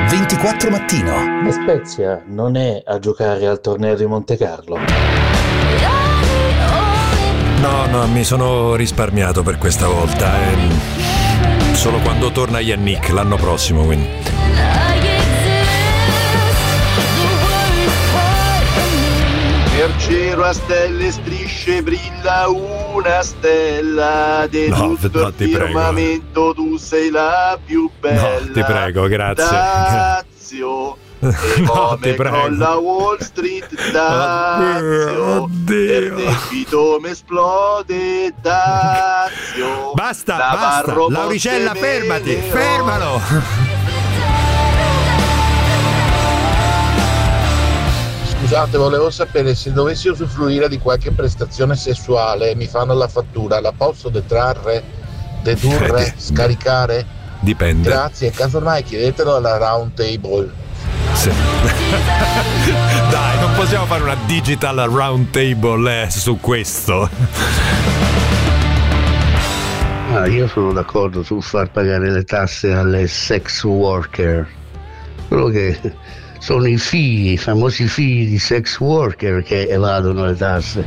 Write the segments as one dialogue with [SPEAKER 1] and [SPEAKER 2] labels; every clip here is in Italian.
[SPEAKER 1] 24 Mattino.
[SPEAKER 2] La Spezia non è a giocare al torneo di Monte Carlo.
[SPEAKER 3] No, mi sono risparmiato per questa volta. Solo quando torna Yannick l'anno prossimo, quindi.
[SPEAKER 4] Per cielo a stelle e strisce brilla una stella di tutto il firmamento, tu sei la più bella.
[SPEAKER 3] No, ti prego, grazie.
[SPEAKER 4] Dazio. E come crolla Wall Street, Dazio.
[SPEAKER 3] Oddio.
[SPEAKER 4] Per debito mi esplode, Dazio.
[SPEAKER 3] Basta. Lauricella, fermati, fermalo.
[SPEAKER 5] Scusate, volevo sapere se dovessi usufruire di qualche prestazione sessuale, mi fanno la fattura, la posso detrarre, dedurre, scaricare?
[SPEAKER 3] Dipende.
[SPEAKER 5] Grazie, casomai chiedetelo alla Round Table.
[SPEAKER 3] Sì. Dai, non possiamo fare una digital round table su questo.
[SPEAKER 6] Io sono d'accordo sul far pagare le tasse alle sex worker, quello che sono i famosi figli di sex worker che evadono le tasse.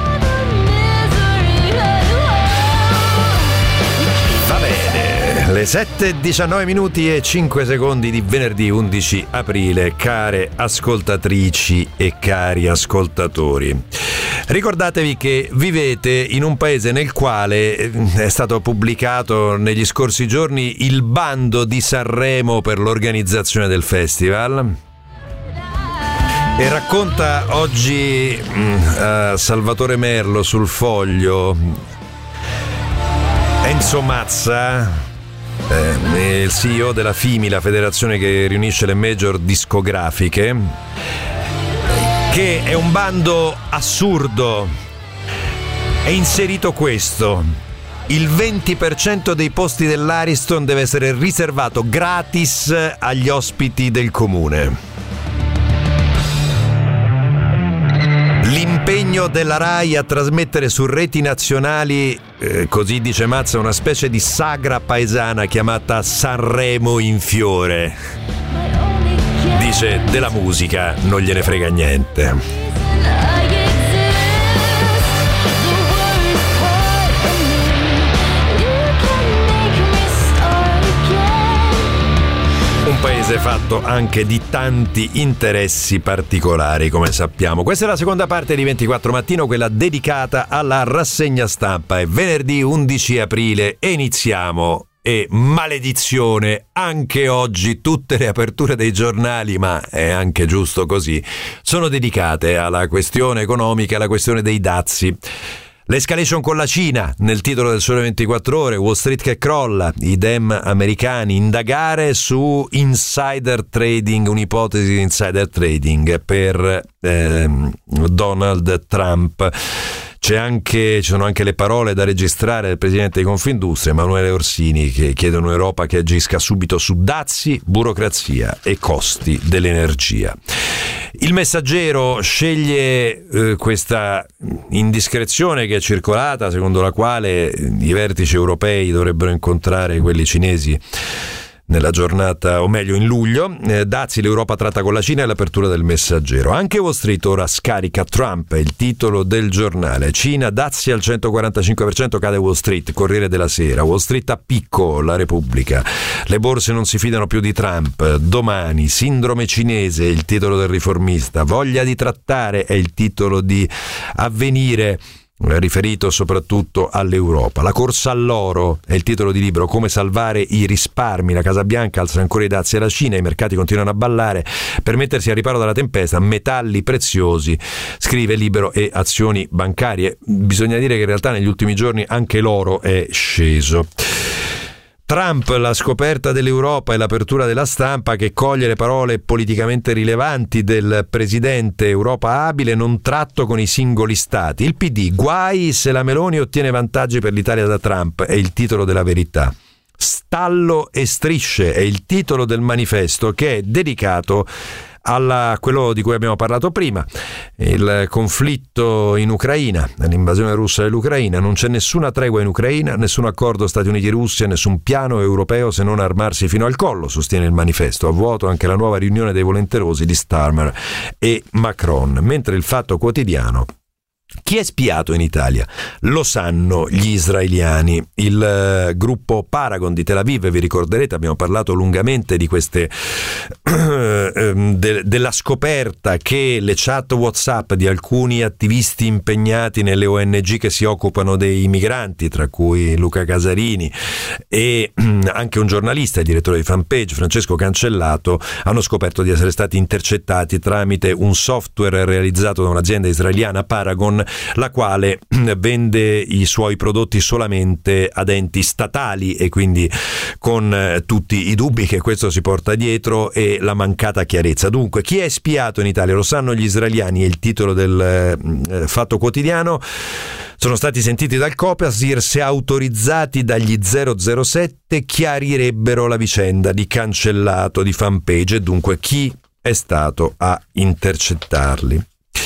[SPEAKER 3] Va bene, le 7:19 minuti e 5 secondi di venerdì 11 aprile, care ascoltatrici e cari ascoltatori. Ricordatevi che vivete in un paese nel quale è stato pubblicato negli scorsi giorni il bando di Sanremo per l'organizzazione del festival. E racconta oggi Salvatore Merlo sul Foglio Enzo Mazza, il CEO della FIMI, la federazione che riunisce le major discografiche, che è un bando assurdo. È inserito questo: il 20% dei posti dell'Ariston deve essere riservato gratis agli ospiti del comune. L'impegno della RAI a trasmettere su reti nazionali, così dice Mazza, una specie di sagra paesana chiamata Sanremo in fiore. Dice, della musica non gliene frega niente. Un paese fatto anche di tanti interessi particolari, come sappiamo. Questa è la seconda parte di 24 Mattino, quella dedicata alla rassegna stampa. È venerdì 11 aprile e iniziamo. E maledizione, anche oggi tutte le aperture dei giornali, ma è anche giusto così, sono dedicate alla questione economica, alla questione dei dazi. L'escalation con la Cina, nel titolo del Sole 24 Ore, Wall Street che crolla, i dem americani, indagare su insider trading, un'ipotesi di insider trading per Donald Trump. Ci sono anche le parole da registrare del presidente di Confindustria, Emanuele Orsini, che chiede un'Europa che agisca subito su dazi, burocrazia e costi dell'energia. Il Messaggero sceglie questa indiscrezione che è circolata, secondo la quale i vertici europei dovrebbero incontrare quelli cinesi nella giornata, o meglio in luglio. Dazi, l'Europa tratta con la Cina e l'apertura del Messaggero. Anche Wall Street ora scarica Trump, è il titolo del giornale. Cina, dazi al 145%, cade Wall Street, Corriere della Sera. Wall Street a picco, La Repubblica. Le borse non si fidano più di Trump. Domani, sindrome cinese, il titolo del Riformista. Voglia di trattare, è il titolo di Avvenire, riferito soprattutto all'Europa. La corsa all'oro è il titolo di libro, come salvare i risparmi. La Casa Bianca alza ancora i dazi alla Cina, i mercati continuano a ballare per mettersi al riparo dalla tempesta. Metalli preziosi, scrive Libero, e azioni bancarie. Bisogna dire che in realtà negli ultimi giorni anche l'oro è sceso. Trump, la scoperta dell'Europa e l'apertura della stampa, che coglie le parole politicamente rilevanti del presidente Europa abile, non tratto con i singoli stati. Il PD, guai se la Meloni ottiene vantaggi per l'Italia da Trump, è il titolo della Verità. Stallo e strisce è il titolo del Manifesto, che è dedicato quello di cui abbiamo parlato prima, il conflitto in Ucraina, l'invasione russa dell'Ucraina. Non c'è nessuna tregua in Ucraina, nessun accordo Stati Uniti-Russia, nessun piano europeo se non armarsi fino al collo, sostiene il manifesto. A vuoto anche la nuova riunione dei volenterosi di Starmer e Macron. Mentre il Fatto Quotidiano: chi è spiato in Italia? Lo sanno gli israeliani. Il gruppo Paragon di Tel Aviv, vi ricorderete, abbiamo parlato lungamente di queste della scoperta che le chat WhatsApp di alcuni attivisti impegnati nelle ONG che si occupano dei migranti, tra cui Luca Casarini e anche un giornalista, il direttore di fanpage Francesco Cancellato, hanno scoperto di essere stati intercettati tramite un software realizzato da un'azienda israeliana, Paragon, la quale vende i suoi prodotti solamente ad enti statali, e quindi con tutti i dubbi che questo si porta dietro e la mancata chiarezza. Dunque, chi è spiato in Italia? Lo sanno gli israeliani, è il titolo del Fatto Quotidiano. Sono stati sentiti dal Copasir, se autorizzati dagli 007 chiarirebbero la vicenda di Cancellato di fanpage, e dunque chi è stato a intercettarli.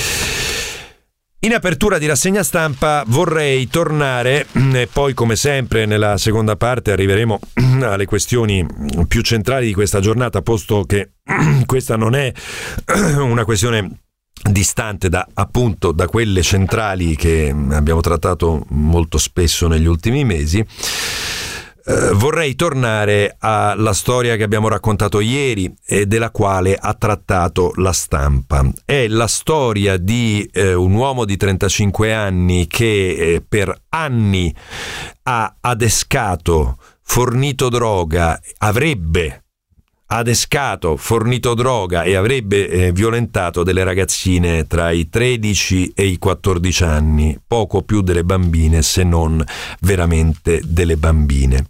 [SPEAKER 3] In apertura di rassegna stampa vorrei tornare, e poi come sempre nella seconda parte arriveremo alle questioni più centrali di questa giornata, posto che questa non è una questione distante da quelle centrali che abbiamo trattato molto spesso negli ultimi mesi. Vorrei tornare alla storia che abbiamo raccontato ieri e della quale ha trattato la stampa. È la storia di un uomo di 35 anni che per anni ha adescato, fornito droga, avrebbe violentato delle ragazzine tra i 13 e i 14 anni, poco più delle bambine, se non veramente delle bambine.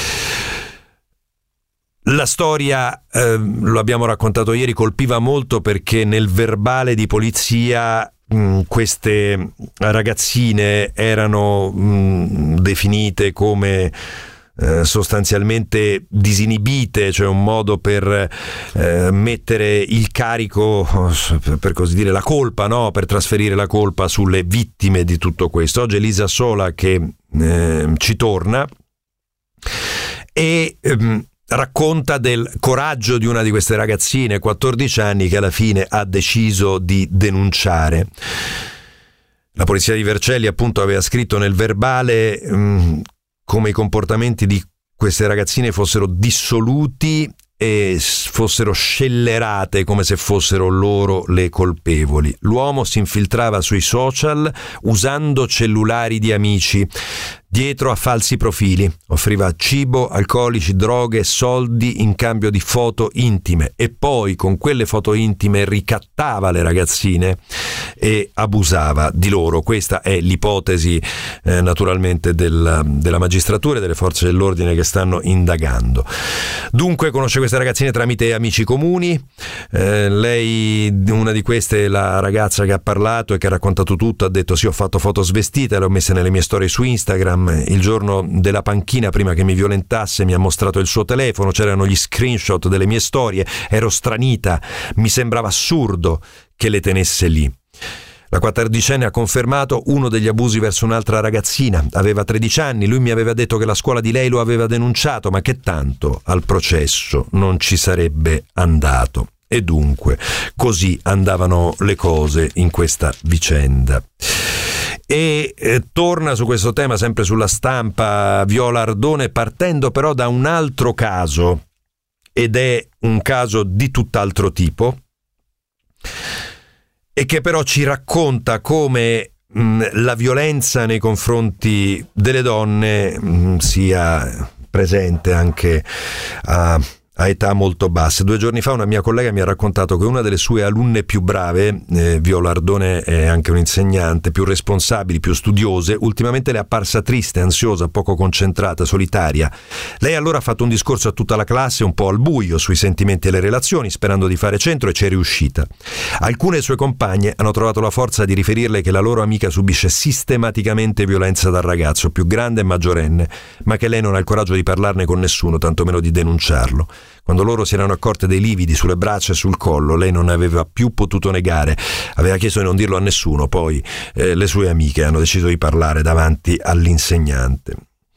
[SPEAKER 3] La storia, lo abbiamo raccontato ieri, colpiva molto perché nel verbale di polizia queste ragazzine erano definite come sostanzialmente disinibite, cioè un modo per mettere il carico, per così dire, la colpa, no? Per trasferire la colpa sulle vittime di tutto questo. Oggi Elisa Sola che ci torna e racconta del coraggio di una di queste ragazzine, 14 anni, che alla fine ha deciso di denunciare. La polizia di Vercelli appunto aveva scritto nel verbale come i comportamenti di queste ragazzine fossero dissoluti e fossero scellerate, come se fossero loro le colpevoli. L'uomo si infiltrava sui social usando cellulari di amici, dietro a falsi profili, offriva cibo, alcolici, droghe, soldi in cambio di foto intime, e poi con quelle foto intime ricattava le ragazzine e abusava di loro. Questa è l'ipotesi naturalmente della magistratura e delle forze dell'ordine che stanno indagando. Dunque conosce queste ragazzine tramite amici comuni. Lei, una di queste, la ragazza che ha parlato e che ha raccontato tutto, ha detto: sì, ho fatto foto svestite, le ho messe nelle mie storie su Instagram. Il giorno della panchina, prima che mi violentasse, mi ha mostrato il suo telefono, c'erano gli screenshot delle mie storie, ero stranita, mi sembrava assurdo che le tenesse lì. La 14enne ha confermato uno degli abusi verso un'altra ragazzina, aveva 13 anni, lui mi aveva detto che la scuola di lei lo aveva denunciato, ma che tanto al processo non ci sarebbe andato. E dunque così andavano le cose in questa vicenda. E torna su questo tema sempre sulla stampa Viola Ardone, partendo però da un altro caso, ed è un caso di tutt'altro tipo, e che però ci racconta come la violenza nei confronti delle donne sia presente anche a età molto basse. 2 giorni fa una mia collega mi ha raccontato che una delle sue alunne più brave, Viola Ardone è anche un'insegnante, più responsabili, più studiose, ultimamente le è apparsa triste, ansiosa, poco concentrata, solitaria. Lei allora ha fatto un discorso a tutta la classe un po' al buio sui sentimenti e le relazioni, sperando di fare centro, e ci è riuscita. Alcune sue compagne hanno trovato la forza di riferirle che la loro amica subisce sistematicamente violenza dal ragazzo, più grande e maggiorenne, ma che lei non ha il coraggio di parlarne con nessuno, tantomeno di denunciarlo. Quando loro si erano accorte dei lividi sulle braccia e sul collo, lei non aveva più potuto negare, aveva chiesto di non dirlo a nessuno, poi le sue amiche hanno deciso di parlare davanti all'insegnante.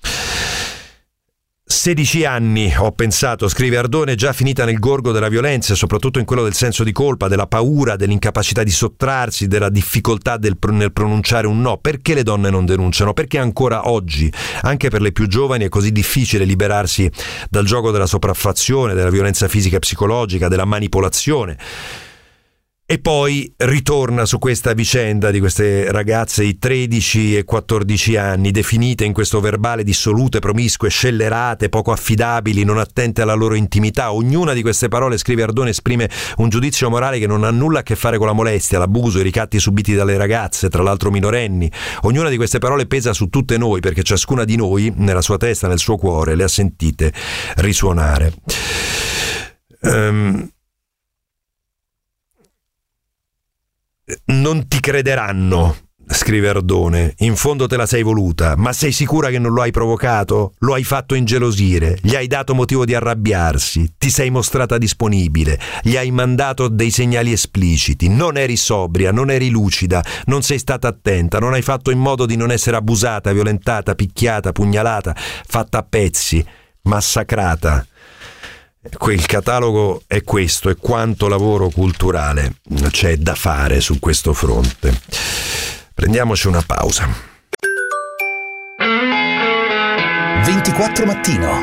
[SPEAKER 3] 16 anni ho pensato, scrive Ardone, già finita nel gorgo della violenza, soprattutto in quello del senso di colpa, della paura, dell'incapacità di sottrarsi, della difficoltà nel pronunciare un no. Perché le donne non denunciano? Perché ancora oggi, anche per le più giovani, è così difficile liberarsi dal gioco della sopraffazione, della violenza fisica e psicologica, della manipolazione. E poi ritorna su questa vicenda di queste ragazze di 13 e 14 anni, definite in questo verbale dissolute, promiscue, scellerate, poco affidabili, non attente alla loro intimità. Ognuna di queste parole, scrive Ardone, esprime un giudizio morale che non ha nulla a che fare con la molestia, l'abuso, i ricatti subiti dalle ragazze, tra l'altro minorenni. Ognuna di queste parole pesa su tutte noi, perché ciascuna di noi, nella sua testa, nel suo cuore, le ha sentite risuonare. Non ti crederanno, scrive Ardone, in fondo te la sei voluta, ma sei sicura che non lo hai provocato? Lo hai fatto ingelosire, gli hai dato motivo di arrabbiarsi, ti sei mostrata disponibile, gli hai mandato dei segnali espliciti, non eri sobria, non eri lucida, non sei stata attenta, non hai fatto in modo di non essere abusata, violentata, picchiata, pugnalata, fatta a pezzi, massacrata. Quel catalogo è questo, e quanto lavoro culturale c'è da fare su questo fronte. Prendiamoci una pausa.
[SPEAKER 1] 24 Mattino.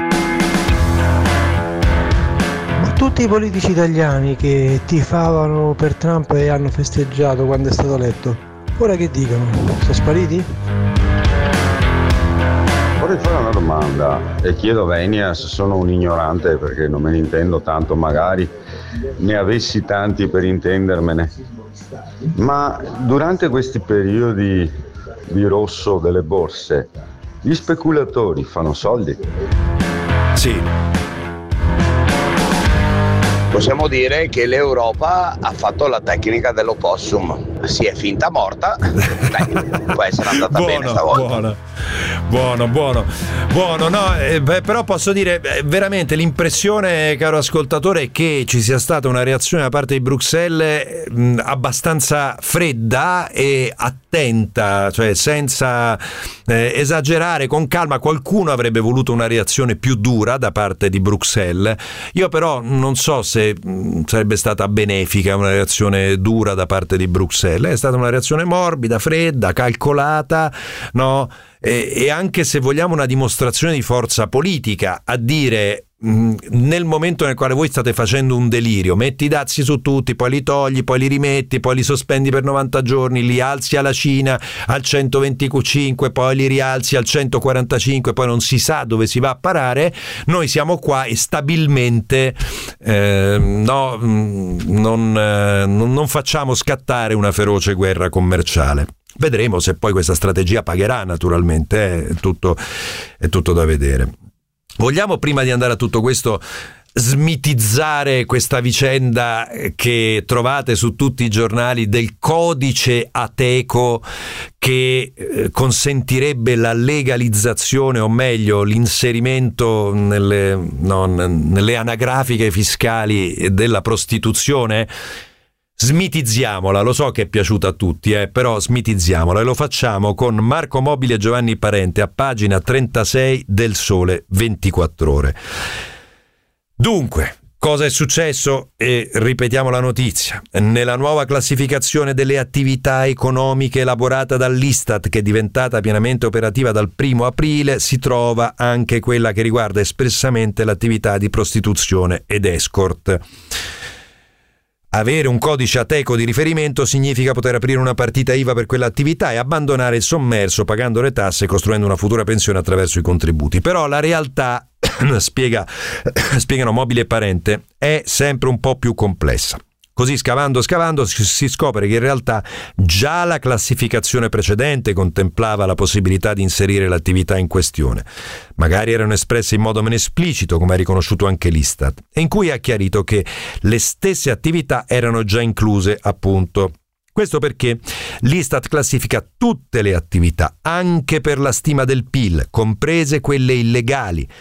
[SPEAKER 7] Ma tutti i politici italiani che tifavano per Trump e hanno festeggiato quando è stato eletto, ora che dicono? Sono spariti?
[SPEAKER 8] Vorrei fare una domanda e chiedo a Venia se sono un ignorante, perché non me ne intendo tanto, magari ne avessi tanti per intendermene, ma durante questi periodi di rosso delle borse gli speculatori fanno soldi?
[SPEAKER 3] Sì.
[SPEAKER 9] Possiamo dire che l'Europa ha fatto la tecnica dell'opossum, si è finta morta. Dai, può essere andata bene stavolta.
[SPEAKER 3] Buono, no, però posso dire veramente l'impressione, caro ascoltatore, è che ci sia stata una reazione da parte di Bruxelles abbastanza fredda e attenta, cioè senza esagerare, con calma. Qualcuno avrebbe voluto una reazione più dura da parte di Bruxelles, io però non so se sarebbe stata benefica una reazione dura da parte di Bruxelles. È stata una reazione morbida, fredda, calcolata, no? E anche, se vogliamo, una dimostrazione di forza politica, a dire: nel momento nel quale voi state facendo un delirio, metti i dazi su tutti, poi li togli, poi li rimetti, poi li sospendi per 90 giorni, li alzi alla Cina al 125, poi li rialzi al 145, poi non si sa dove si va a parare, noi siamo qua e stabilmente non facciamo scattare una feroce guerra commerciale. Vedremo se poi questa strategia pagherà, naturalmente, è tutto da vedere. Vogliamo, prima di andare a tutto questo, smitizzare questa vicenda che trovate su tutti i giornali del codice Ateco che consentirebbe la legalizzazione, o meglio l'inserimento nelle anagrafiche fiscali della prostituzione? Smitizziamola, lo so che è piaciuta a tutti, però smitizziamola, e lo facciamo con Marco Mobili e Giovanni Parente a pagina 36 del Sole 24 Ore. Dunque, cosa è successo? E ripetiamo la notizia. Nella nuova classificazione delle attività economiche elaborata dall'Istat, che è diventata pienamente operativa dal 1 aprile, si trova anche quella che riguarda espressamente l'attività di prostituzione ed escort. Avere un codice Ateco di riferimento significa poter aprire una partita IVA per quell'attività e abbandonare il sommerso pagando le tasse e costruendo una futura pensione attraverso i contributi. Però la realtà, spiegano Mobili e Parente, è sempre un po' più complessa. Così scavando si scopre che in realtà già la classificazione precedente contemplava la possibilità di inserire l'attività in questione. Magari erano espresse in modo meno esplicito, come ha riconosciuto anche l'Istat, e in cui ha chiarito che le stesse attività erano già incluse, appunto. Questo perché l'Istat classifica tutte le attività, anche per la stima del PIL, comprese quelle illegali,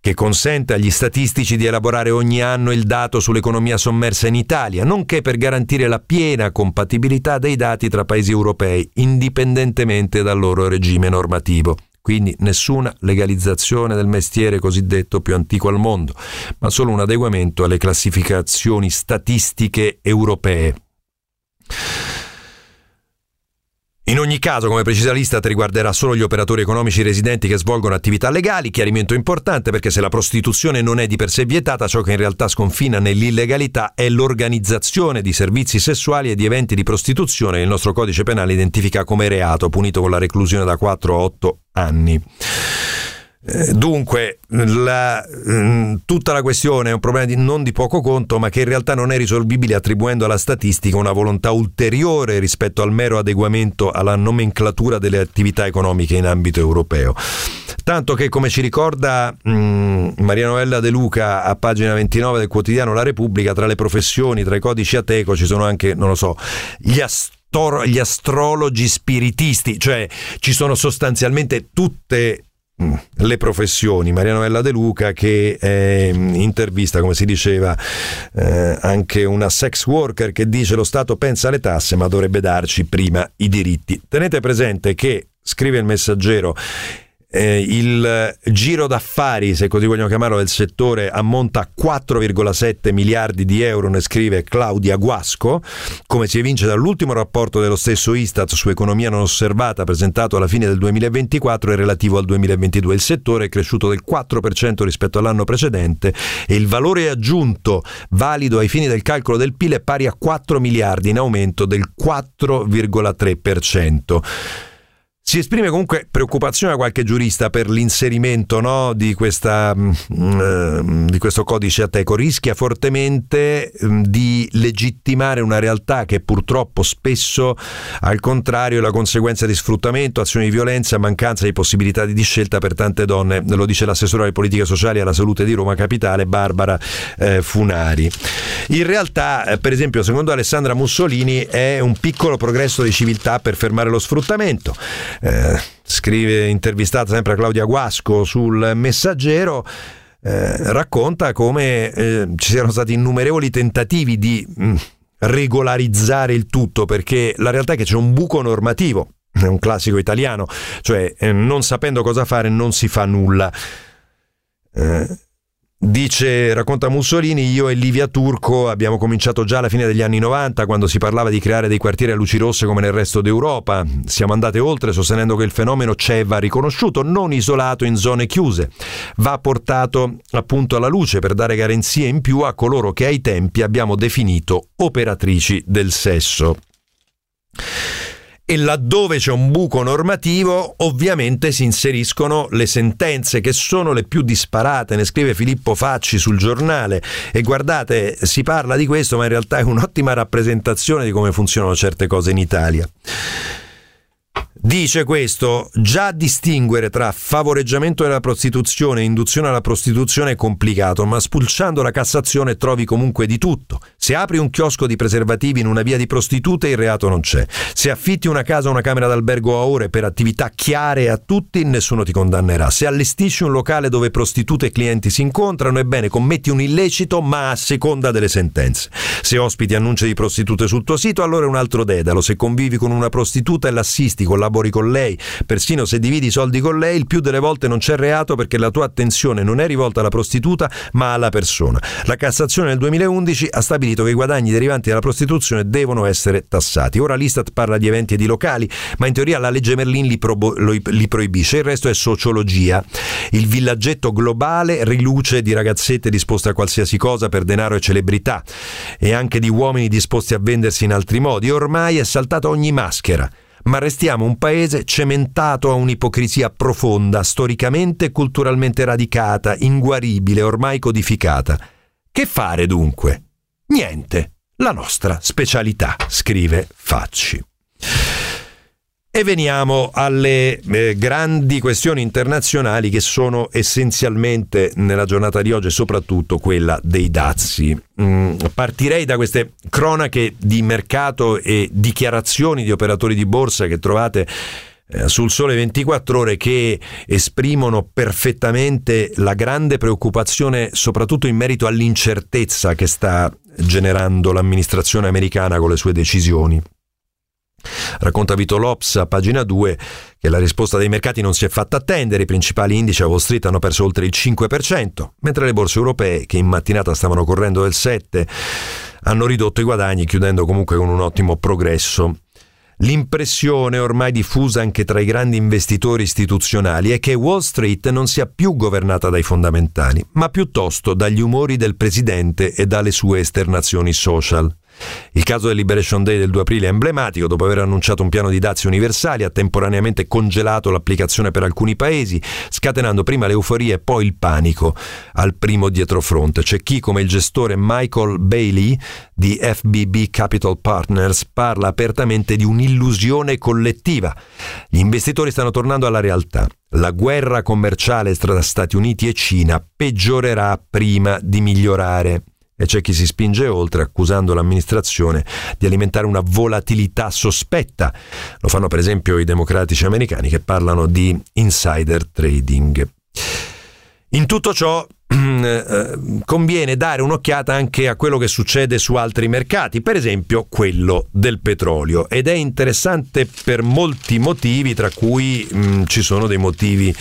[SPEAKER 3] che consente agli statistici di elaborare ogni anno il dato sull'economia sommersa in Italia, nonché per garantire la piena compatibilità dei dati tra paesi europei, indipendentemente dal loro regime normativo. Quindi nessuna legalizzazione del mestiere cosiddetto più antico al mondo, ma solo un adeguamento alle classificazioni statistiche europee. In ogni caso, come precisa l'Istat, riguarderà solo gli operatori economici residenti che svolgono attività legali. Chiarimento importante, perché se la prostituzione non è di per sé vietata, ciò che in realtà sconfina nell'illegalità è l'organizzazione di servizi sessuali e di eventi di prostituzione che il nostro codice penale identifica come reato, punito con la reclusione da 4 a 8 anni. Dunque, tutta la questione è un problema non di poco conto, ma che in realtà non è risolvibile attribuendo alla statistica una volontà ulteriore rispetto al mero adeguamento alla nomenclatura delle attività economiche in ambito europeo. Tanto che, come ci ricorda Maria Novella De Luca a pagina 29 del quotidiano La Repubblica, tra le professioni, tra i codici Ateco ci sono anche, non lo so, gli astrologi spiritisti, cioè ci sono sostanzialmente tutte le professioni. Maria Novella De Luca che intervista, come si diceva, anche una sex worker che dice: lo Stato pensa alle tasse ma dovrebbe darci prima i diritti. Tenete presente che, scrive il Messaggero, il giro d'affari, se così vogliamo chiamarlo, del settore ammonta a 4,7 miliardi di euro, ne scrive Claudia Guasco, come si evince dall'ultimo rapporto dello stesso Istat su economia non osservata presentato alla fine del 2024 e relativo al 2022. Il settore è cresciuto del 4% rispetto all'anno precedente e il valore aggiunto valido ai fini del calcolo del PIL è pari a 4 miliardi, in aumento del 4,3%. Si esprime comunque preoccupazione a qualche giurista per l'inserimento, no, di questo codice Ateco. Rischia fortemente di legittimare una realtà che purtroppo spesso, al contrario, è la conseguenza di sfruttamento, azioni di violenza, mancanza di possibilità di scelta per tante donne. Lo dice l'assessore alle politiche sociali e alla salute di Roma Capitale, Barbara Funari. In realtà, per esempio, secondo Alessandra Mussolini, è un piccolo progresso di civiltà per fermare lo sfruttamento. Scrive, intervistata sempre a Claudia Guasco sul Messaggero, racconta come ci siano stati innumerevoli tentativi di regolarizzare il tutto, perché la realtà è che c'è un buco normativo, è un classico italiano, cioè non sapendo cosa fare non si fa nulla. Racconta Mussolini: io e Livia Turco abbiamo cominciato già alla fine degli anni 90, quando si parlava di creare dei quartieri a luci rosse come nel resto d'Europa. Siamo andate oltre, sostenendo che il fenomeno c'è e va riconosciuto, non isolato in zone chiuse. Va portato appunto alla luce per dare garanzie in più a coloro che ai tempi abbiamo definito operatrici del sesso. E laddove c'è un buco normativo, ovviamente si inseriscono le sentenze, che sono le più disparate, ne scrive Filippo Facci sul Giornale. E guardate, si parla di questo, ma in realtà è un'ottima rappresentazione di come funzionano certe cose in Italia. Dice questo: già distinguere tra favoreggiamento della prostituzione e induzione alla prostituzione è complicato, ma spulciando la Cassazione trovi comunque di tutto. Se apri un chiosco di preservativi in una via di prostitute, il reato non c'è. Se affitti una casa o una camera d'albergo a ore per attività chiare a tutti, nessuno ti condannerà. Se allestisci un locale dove prostitute e clienti si incontrano, ebbene, commetti un illecito, ma a seconda delle sentenze. Se ospiti annunci di prostitute sul tuo sito, allora è un altro dedalo. Se convivi con una prostituta e l'assisti, collabori con lei, persino se dividi i soldi con lei, il più delle volte non c'è reato, perché la tua attenzione non è rivolta alla prostituta ma alla persona. La Cassazione nel 2011 ha stabilito che i guadagni derivanti dalla prostituzione devono essere tassati. Ora l'Istat parla di eventi e di locali, ma in teoria la legge Merlin li proibisce. Il resto è sociologia. Il villaggetto globale riluce di ragazzette disposte a qualsiasi cosa per denaro e celebrità, e anche di uomini disposti a vendersi in altri modi. Ormai è saltata ogni maschera, ma restiamo un paese cementato a un'ipocrisia profonda, storicamente e culturalmente radicata, inguaribile, ormai codificata. Che fare dunque? Niente, la nostra specialità, scrive Facci. E veniamo alle grandi questioni internazionali, che sono essenzialmente nella giornata di oggi soprattutto quella dei dazi. Partirei da queste cronache di mercato e dichiarazioni di operatori di borsa che trovate sul Sole 24 Ore che esprimono perfettamente la grande preoccupazione soprattutto in merito all'incertezza che sta generando l'amministrazione americana con le sue decisioni. Racconta Vito Lops a pagina 2 che la risposta dei mercati non si è fatta attendere, i principali indici a Wall Street hanno perso oltre il 5%, mentre le borse europee, che in mattinata stavano correndo del 7%, hanno ridotto i guadagni, chiudendo comunque con un ottimo progresso. L'impressione ormai diffusa anche tra i grandi investitori istituzionali è che Wall Street non sia più governata dai fondamentali, ma piuttosto dagli umori del presidente e dalle sue esternazioni social. Il caso del Liberation Day del 2 aprile è emblematico. Dopo aver annunciato un piano di dazi universali, ha temporaneamente congelato l'applicazione per alcuni paesi, scatenando prima l'euforia e poi il panico al primo dietrofront. C'è chi, come il gestore Michael Bailey di FBB Capital Partners, parla apertamente di un'illusione collettiva. Gli investitori stanno tornando alla realtà. La guerra commerciale tra Stati Uniti e Cina peggiorerà prima di migliorare. E c'è chi si spinge oltre, accusando l'amministrazione di alimentare una volatilità sospetta. Lo fanno per esempio i democratici americani, che parlano di insider trading. In tutto ciò conviene dare un'occhiata anche a quello che succede su altri mercati, per esempio quello del petrolio, ed è interessante per molti motivi, tra cui ci sono dei motivi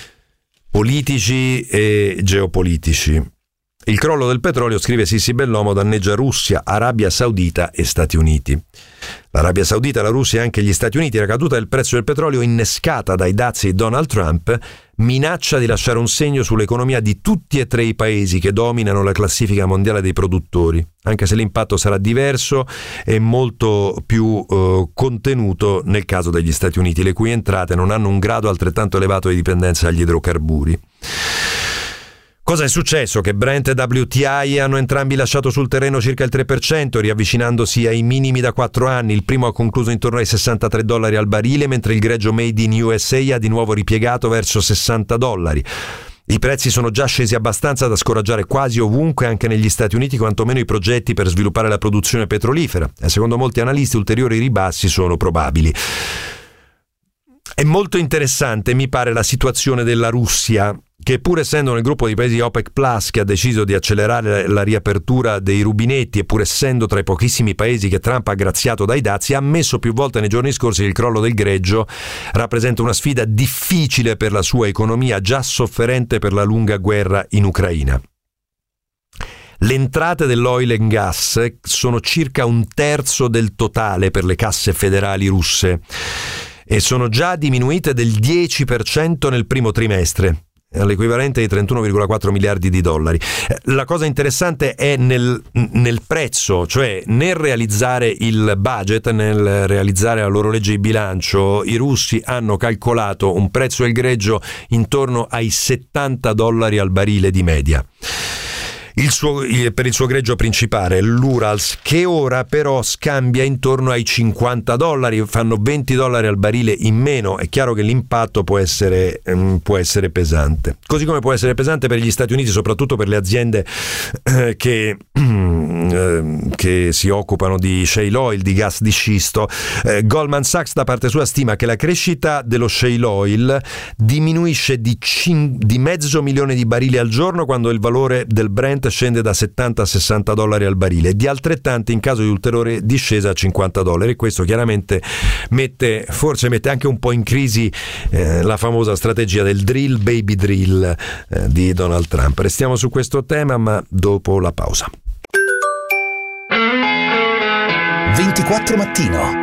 [SPEAKER 3] politici e geopolitici. Il crollo del petrolio, scrive Sissi Bellomo, danneggia Russia, Arabia Saudita e Stati Uniti. L'Arabia Saudita, la Russia e anche gli Stati Uniti. La caduta del prezzo del petrolio, innescata dai dazi di Donald Trump, minaccia di lasciare un segno sull'economia di tutti e tre i paesi che dominano la classifica mondiale dei produttori, anche se l'impatto sarà diverso e molto più contenuto nel caso degli Stati Uniti, le cui entrate non hanno un grado altrettanto elevato di dipendenza dagli idrocarburi. Cosa è successo? Che Brent e WTI hanno entrambi lasciato sul terreno circa il 3%, riavvicinandosi ai minimi da 4 anni. Il primo ha concluso intorno ai $63 al barile, mentre il greggio Made in USA ha di nuovo ripiegato verso $60. I prezzi sono già scesi abbastanza da scoraggiare quasi ovunque, anche negli Stati Uniti, quantomeno i progetti per sviluppare la produzione petrolifera. E secondo molti analisti ulteriori ribassi sono probabili. È molto interessante, mi pare, la situazione della Russia, che pur essendo nel gruppo di paesi OPEC Plus che ha deciso di accelerare la riapertura dei rubinetti e pur essendo tra i pochissimi paesi che Trump ha graziato dai dazi, ha ammesso più volte nei giorni scorsi che il crollo del greggio rappresenta una sfida difficile per la sua economia, già sofferente per la lunga guerra in Ucraina. Le entrate dell'oil and gas sono circa 1/3 del totale per le casse federali russe e sono già diminuite del 10% nel primo trimestre, all'equivalente di $31,4 miliardi. La cosa interessante è nel prezzo, cioè nel realizzare il budget, nel realizzare la loro legge di bilancio, i russi hanno calcolato un prezzo del greggio intorno ai $70 al barile di media. Per il suo greggio principale, l'Urals, che ora però scambia intorno ai $50, fanno $20 al barile in meno. È chiaro che l'impatto può essere pesante, così come può essere pesante per gli Stati Uniti, soprattutto per le aziende che si occupano di shale oil, di gas di scisto. Goldman Sachs da parte sua stima che la crescita dello shale oil diminuisce di 500.000 di barili al giorno quando il valore del Brent scende da $70 a $60 al barile, e di altrettanti in caso di ulteriore discesa a $50, e questo chiaramente mette anche un po' in crisi la famosa strategia del drill baby drill di Donald Trump. Restiamo su questo tema, ma dopo la pausa.
[SPEAKER 1] 24 Mattino.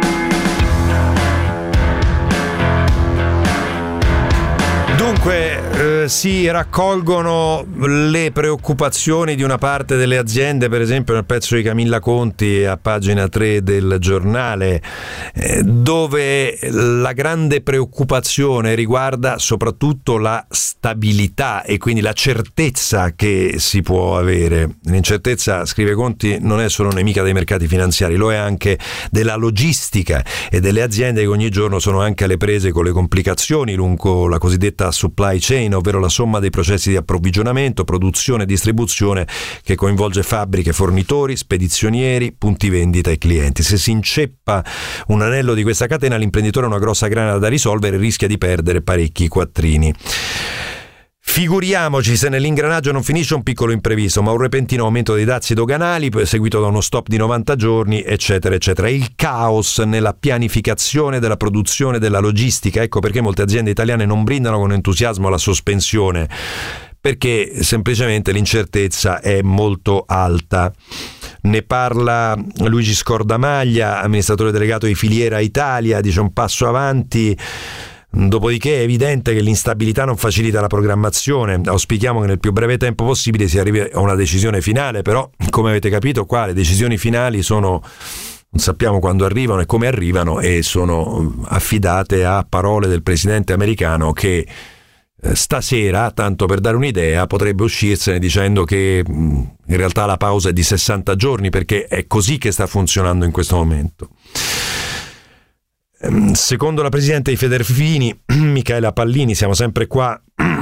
[SPEAKER 3] Dunque si raccolgono le preoccupazioni di una parte delle aziende, per esempio nel pezzo di Camilla Conti a pagina 3 del giornale, dove la grande preoccupazione riguarda soprattutto la stabilità e quindi la certezza che si può avere. L'incertezza, scrive Conti, non è solo nemica dei mercati finanziari, lo è anche della logistica e delle aziende che ogni giorno sono anche alle prese con le complicazioni lungo la cosiddetta supply chain, ovvero la somma dei processi di approvvigionamento, produzione e distribuzione che coinvolge fabbriche, fornitori, spedizionieri, punti vendita e clienti. Se si inceppa un anello di questa catena, l'imprenditore ha una grossa grana da risolvere e rischia di perdere parecchi quattrini. Figuriamoci se nell'ingranaggio non finisce un piccolo imprevisto, ma un repentino aumento dei dazi doganali seguito da uno stop di 90 giorni, eccetera, eccetera. Il caos nella pianificazione della produzione, della logistica. Ecco perché molte aziende italiane non brindano con entusiasmo la sospensione, perché semplicemente l'incertezza è molto alta. Ne parla Luigi Scordamaglia, amministratore delegato di Filiera Italia, dice un passo avanti. Dopodiché è evidente che l'instabilità non facilita la programmazione. Auspichiamo che nel più breve tempo possibile si arrivi a una decisione finale, però come avete capito qua le decisioni finali non sappiamo quando arrivano e come arrivano, e sono affidate a parole del presidente americano che stasera, tanto per dare un'idea, potrebbe uscirsene dicendo che in realtà la pausa è di 60 giorni, perché è così che sta funzionando in questo momento. Secondo la presidente di Federfini, Michaela Pallini, siamo sempre qua,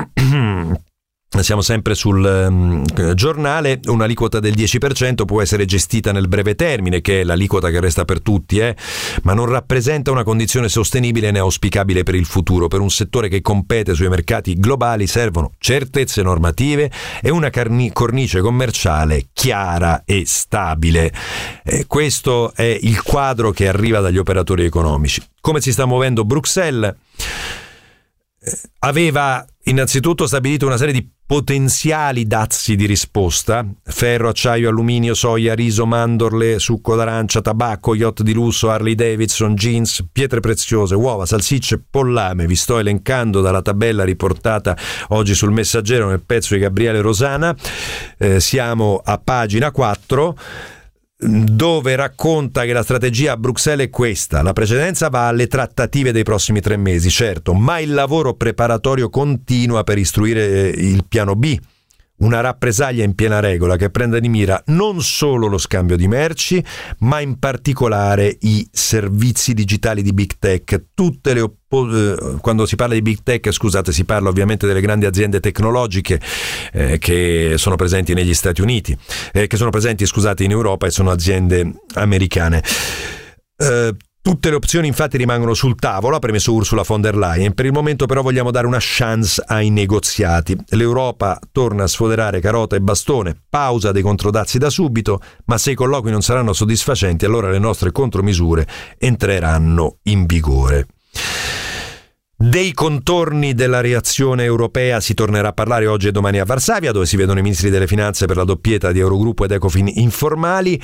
[SPEAKER 3] siamo sempre sul giornale, un'aliquota del 10% può essere gestita nel breve termine, che è l'aliquota che resta per tutti, ma non rappresenta una condizione sostenibile né auspicabile per il futuro. Per un settore che compete sui mercati globali servono certezze normative e una cornice commerciale chiara e stabile. Questo è il quadro che arriva dagli operatori economici. Come si sta muovendo Bruxelles? Aveva innanzitutto stabilito una serie di potenziali dazi di risposta: ferro, acciaio, alluminio, soia, riso, mandorle, succo d'arancia, tabacco, yacht di lusso, Harley Davidson, jeans, pietre preziose, uova, salsicce, pollame. Vi sto elencando dalla tabella riportata oggi sul Messaggero nel pezzo di Gabriele Rosana. Siamo a pagina 4, dove racconta che la strategia a Bruxelles è questa: la precedenza va alle trattative dei prossimi 3 mesi, certo, ma il lavoro preparatorio continua per istruire il piano B, una rappresaglia in piena regola che prenda di mira non solo lo scambio di merci, ma in particolare i servizi digitali di Big Tech. Tutte le quando si parla di Big Tech, scusate, si parla ovviamente delle grandi aziende tecnologiche che sono presenti negli Stati Uniti, che sono presenti, scusate, in Europa, e sono aziende americane. Tutte le opzioni infatti rimangono sul tavolo, ha premesso Ursula von der Leyen. Per il momento però vogliamo dare una chance ai negoziati. L'Europa torna a sfoderare carota e bastone, pausa dei controdazi da subito, ma se i colloqui non saranno soddisfacenti, allora le nostre contromisure entreranno in vigore. Dei contorni della reazione europea si tornerà a parlare oggi e domani a Varsavia, dove si vedono i ministri delle finanze per la doppietta di Eurogruppo ed Ecofin informali.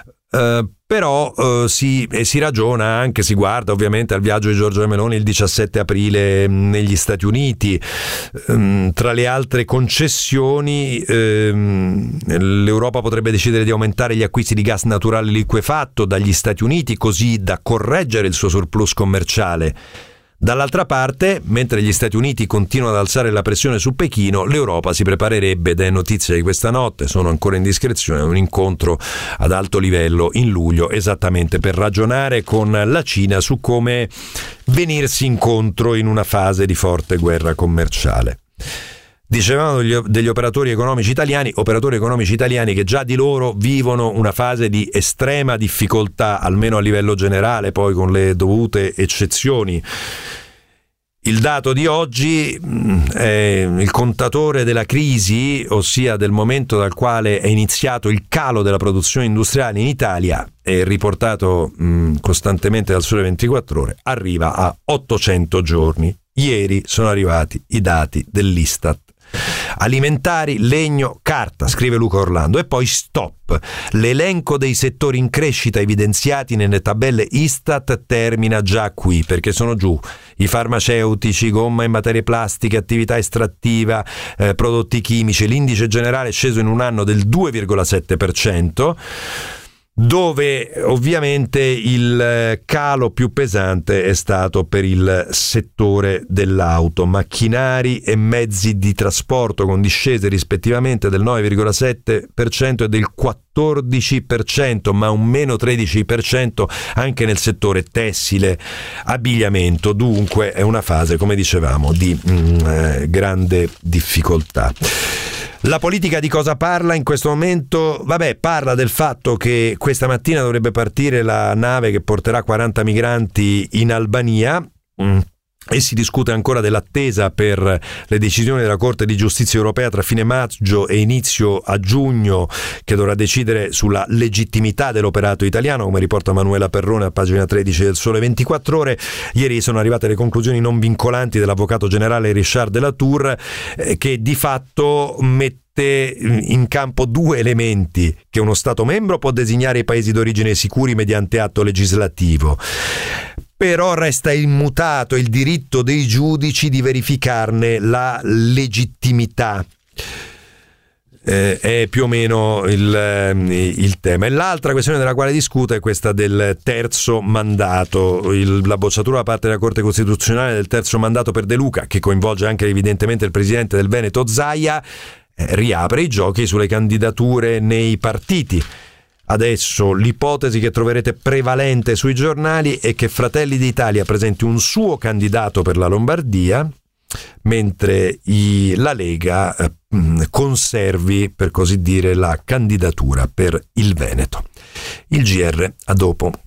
[SPEAKER 3] Però si ragiona anche, si guarda ovviamente al viaggio di Giorgia Meloni il 17 aprile negli Stati Uniti. Tra le altre concessioni, l'Europa potrebbe decidere di aumentare gli acquisti di gas naturale liquefatto dagli Stati Uniti, così da correggere il suo surplus commerciale. Dall'altra parte, mentre gli Stati Uniti continuano ad alzare la pressione su Pechino, l'Europa si preparerebbe, ed è notizia di questa notte, sono ancora in discrezione, un incontro ad alto livello in luglio, esattamente per ragionare con la Cina su come venirsi incontro in una fase di forte guerra commerciale. Dicevamo degli operatori economici italiani che già di loro vivono una fase di estrema difficoltà, almeno a livello generale, poi con le dovute eccezioni. Il dato di oggi è il contatore della crisi, ossia del momento dal quale è iniziato il calo della produzione industriale in Italia, è riportato costantemente dal Sole 24 Ore, arriva a 800 giorni. Ieri sono arrivati i dati dell'Istat. Alimentari, legno, carta, scrive Luca Orlando, e poi stop. L'elenco dei settori in crescita evidenziati nelle tabelle Istat termina già qui, perché sono giù i farmaceutici, gomma e materie plastiche, attività estrattiva, prodotti chimici. L'indice generale è sceso in un anno del 2,7%. dove ovviamente il calo più pesante è stato per il settore dell'auto, macchinari e mezzi di trasporto, con discese rispettivamente del 9,7% e del 14%, ma un meno 13% anche nel settore tessile, abbigliamento. Dunque è una fase, come dicevamo, di grande difficoltà. La politica di cosa parla in questo momento? Vabbè, parla del fatto che questa mattina dovrebbe partire la nave che porterà 40 migranti in Albania. E si discute ancora dell'attesa per le decisioni della Corte di Giustizia Europea tra fine maggio e inizio a giugno, che dovrà decidere sulla legittimità dell'operato italiano, come riporta Manuela Perrone a pagina 13 del Sole 24 Ore. Ieri sono arrivate le conclusioni non vincolanti dell'avvocato generale Richard de la Tour, che di fatto mette in campo due elementi: che uno Stato membro può designare i paesi d'origine sicuri mediante atto legislativo, però resta immutato il diritto dei giudici di verificarne la legittimità. È più o meno il tema. E l'altra questione della quale discute è questa del terzo mandato, la bocciatura da parte della Corte Costituzionale del terzo mandato per De Luca, che coinvolge anche evidentemente il presidente del Veneto Zaia, riapre i giochi sulle candidature nei partiti. Adesso l'ipotesi che troverete prevalente sui giornali è che Fratelli d'Italia presenti un suo candidato per la Lombardia, mentre la Lega conservi, per così dire, la candidatura per il Veneto. Il GR a dopo.